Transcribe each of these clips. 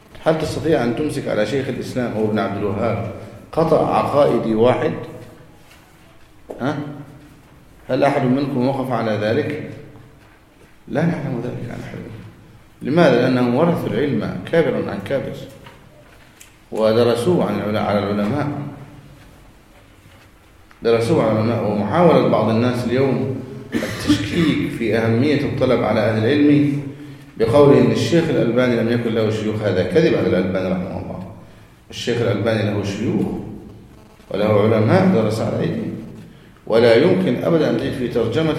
هل تستطيع أن تمسك على شيخ الإسلام هو ابن عبد الوهاب قطع عقائدي واحد؟ هل أحد منكم وقف على ذلك؟ لا نعلم ذلك عن أحد. لماذا؟ لأنهم ورثوا العلم كابرا عن كابر ودرسوه على العلماء، درسوه على العلماء. ومحاولة بعض الناس اليوم التشكيك في أهمية الطلب على أهل العلم بقوله إن الشيخ الألباني لم يكن له شيوخ، هذا كذب على الألباني رحمه الله. الشيخ الألباني له شيوخ وله علماء درس على أيديهم، ولا يمكن أبدا أن تجد في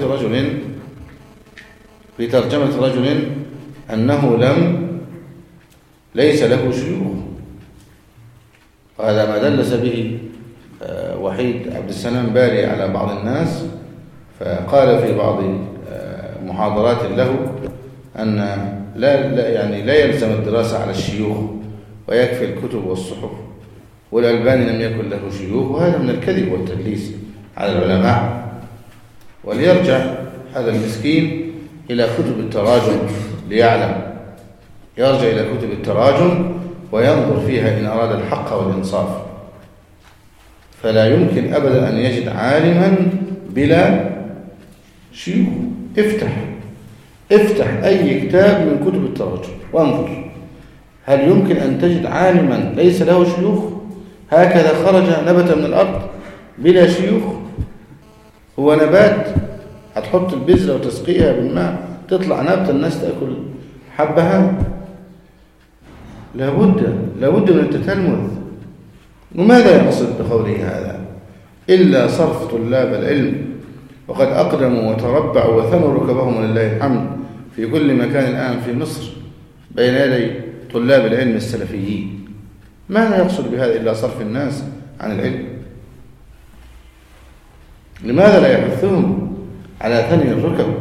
ترجمة رجل أنه ليس له شيوخ. وهذا ما دلس به وحيد عبد السلام باري على بعض الناس، فقال في بعض محاضرات له أن لا يلزم الدراسة على الشيوخ ويكفي الكتب والصحف، والألباني لم يكن له شيوخ، وهذا من الكذب والتدليس على العلماء. وليرجع هذا المسكين إلى كتب التراجم ليعلم، يرجع إلى كتب التراجم وينظر فيها إن أراد الحق والإنصاف. فلا يمكن أبدا أن يجد عالما بلا شيوخ. افتح أي كتاب من كتب التراجم وانظر، هل يمكن أن تجد عالما ليس له شيوخ؟ هكذا خرج نبت من الأرض بلا شيوخ؟ هو نبات هتحط البذرة وتسقيها بالماء تطلع نبتة الناس تأكل حبها؟ لابد من التتلمذ. وماذا يقصد بقوله هذا؟ إلا صرف طلاب العلم، وقد أقدموا وتربعوا وثنوا ركبهم لله الحمد في كل مكان الآن في مصر بين يدي طلاب العلم السلفيين. ماذا يقصد بهذا إلا صرف الناس عن العلم؟ لماذا لا يحثهم على ثني الركب؟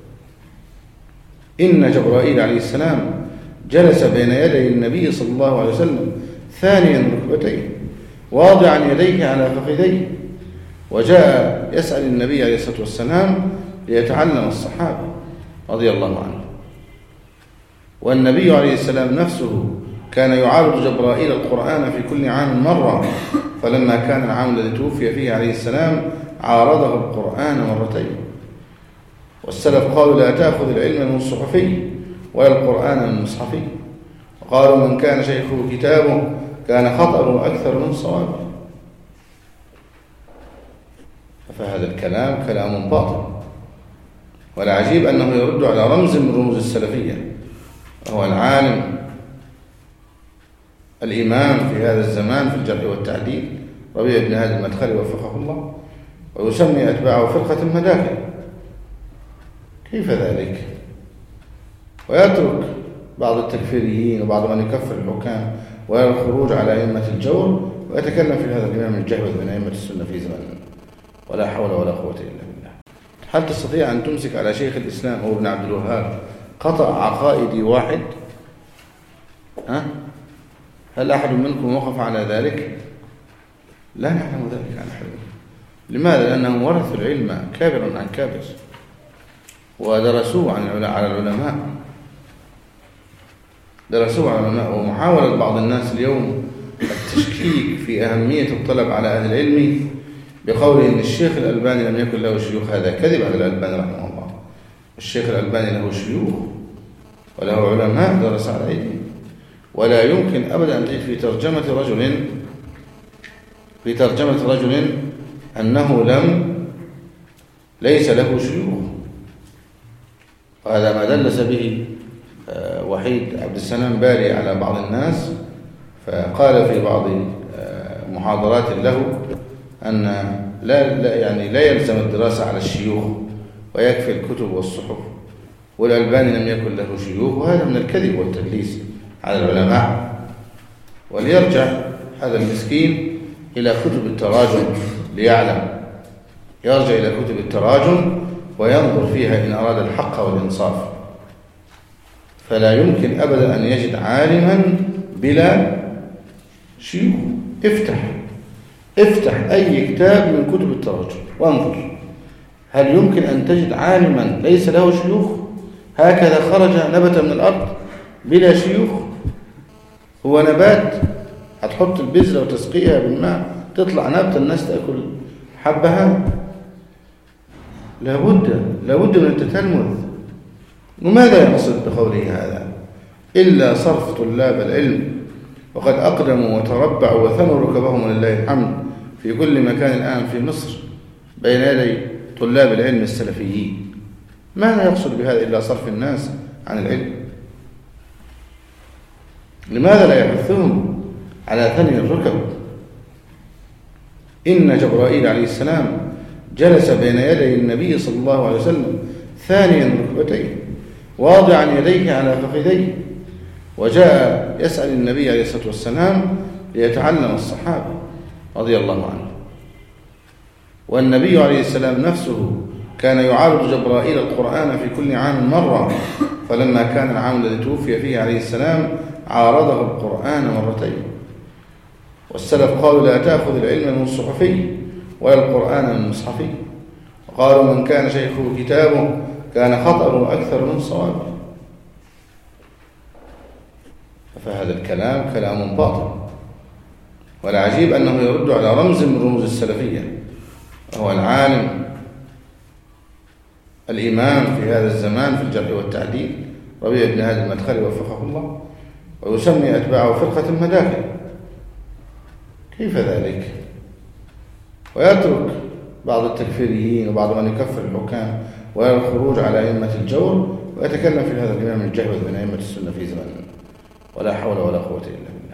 إن جبرائيل عليه السلام جلس بين يدي النبي صلى الله عليه وسلم ثانيا ركبتيه واضعا يديه على فخذيه، وجاء يسأل النبي عليه الصلاة والسلام ليتعلم الصحابة رضي الله عنه. والنبي عليه السلام نفسه كان يعارض جبرائيل القرآن في كل عام مرة، فلما كان العام الذي توفي فيه عليه السلام عارضه القرآن مرتين. والسلف قالوا لا تأخذ العلم من الصحفي ولا القرآن من المصحفي، وقالوا من كان شيخه كتابه كان خطأه أكثر من صوابه. فهذا الكلام كلام باطل، ولا عجيب أنه يرد على رمز من رموز السلفية، وهو العالم الإمام في هذا الزمان في الجرح والتعديل ربيع بن هادي المدخلي وفقه الله، ويسمي أتباعه فرقة المداخل. كيف ذلك؟ ويترك بعض التكفيريين وبعض من يكفر الحكام ويرى الخروج على أئمة الجور، ويتكلم في هذا الإمام الجهبذ من أئمة السنة في زماننا، ولا حول ولا قوة إلا بالله. هل تستطيع أن تمسك على شيخ الإسلام هو ابن عبد الوهاب قطع عقائدي واحد؟ هل أحد منكم وقف على ذلك؟ لا نعلم ذلك عن أحد. لماذا؟ لأنهم ورثوا العلم كابرا عن كابر ودرسوه على العلماء، درسوه على العلماء. ومحاولة بعض الناس اليوم التشكيك في أهمية الطلب على أهل العلم بقوله إن الشيخ الألباني لم يكن له شيوخ، هذا كذب على الألباني رحمه الله. الشيخ الألباني له شيوخ وله علماء درس على أيديهم، ولا يمكن أبدا أن تجد في ترجمة رجل أنه ليس له شيوخ. وهذا ما دلس به وحيد عبد السلام باري على بعض الناس، فقال في بعض محاضرات له أن لا يلزم الدراسة على الشيوخ ويكفي الكتب والصحف، والألباني لم يكن له شيوخ، وهذا من الكذب والتدليس على العلماء. وليرجع هذا المسكين إلى كتب التراجم ليعلم، يرجع إلى كتب التراجم وينظر فيها إن أراد الحق والإنصاف. فلا يمكن أبدا أن يجد عالما بلا شيوخ. افتح أي كتاب من كتب التراجم وانظر، هل يمكن أن تجد عالما ليس له شيوخ؟ هكذا خرج نبت من الأرض بلا شيوخ؟ هو نبات هتحط البذرة وتسقيها بالماء تطلع نبتة الناس تأكل حبها؟ لابد من التتلمذ. وماذا يقصد بقوله هذا؟ إلا صرف طلاب العلم، وقد أقدموا وتربعوا وثنوا ركبهم ولله الحمد في كل مكان الآن في مصر بين يدي طلاب العلم السلفيين. ماذا يقصد بهذا إلا صرف الناس عن العلم؟ لماذا لا يحثهم على ثني الركب؟ إن جبرائيل عليه السلام جلس بين يدي النبي صلى الله عليه وسلم ثانيا ركبتيه واضعا يديه على فخذيه، وجاء يسأل النبي عليه الصلاة والسلام ليتعلم الصحابة رضي الله عنه. والنبي عليه السلام نفسه كان يعارض جبرائيل القرآن في كل عام مرة، فلما كان العام الذي توفي فيه عليه السلام عارضه القرآن مرتين. والسلف قالوا لا تأخذ العلم من الصحفي ولا القرآن من المصحفي، وقالوا من كان شيخه كتابه كان خطأه أكثر من صوابه. فهذا الكلام كلام باطل، والعجيب أنه يرد على رمز من رموز السلفية، وهو العالم الإمام في هذا الزمان في الجرح والتعديل ربيع بن هادي المدخلي وفقه الله، ويسمي أتباعه فرقة المداخل. كيف ذلك؟ ويترك بعض التكفيريين وبعض من يكفر الحكام ويرى الخروج على أئمة الجور، ويتكلم في هذا الإمام الجهبذ من أئمة السنة في زماننا. ولا حول ولا قوة إلا بالله.